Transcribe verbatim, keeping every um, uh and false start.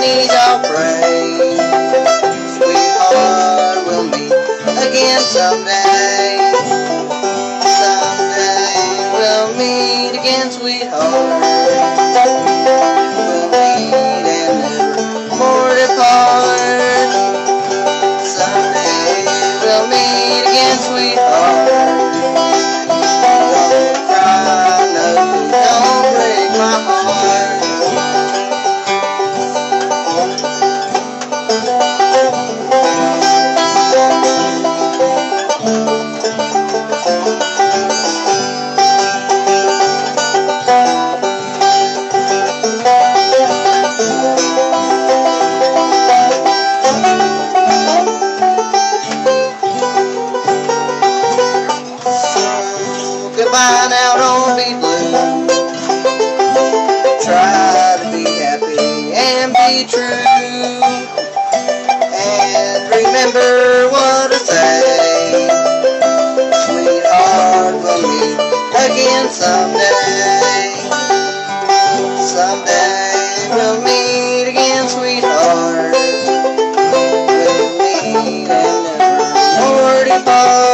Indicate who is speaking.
Speaker 1: knees I'll pray. Sweetheart, we'll meet again someday. Someday we'll meet again, sweetheart. We'll meet and never more depart. Someday we'll meet again, sweetheart. Don't cry, no, don't break my heart. Goodbye now, don't be blue. Try to be happy and be true. And remember what I say. Sweetheart, we'll meet again someday. Someday we'll meet again, sweetheart. We'll meet and never more depart.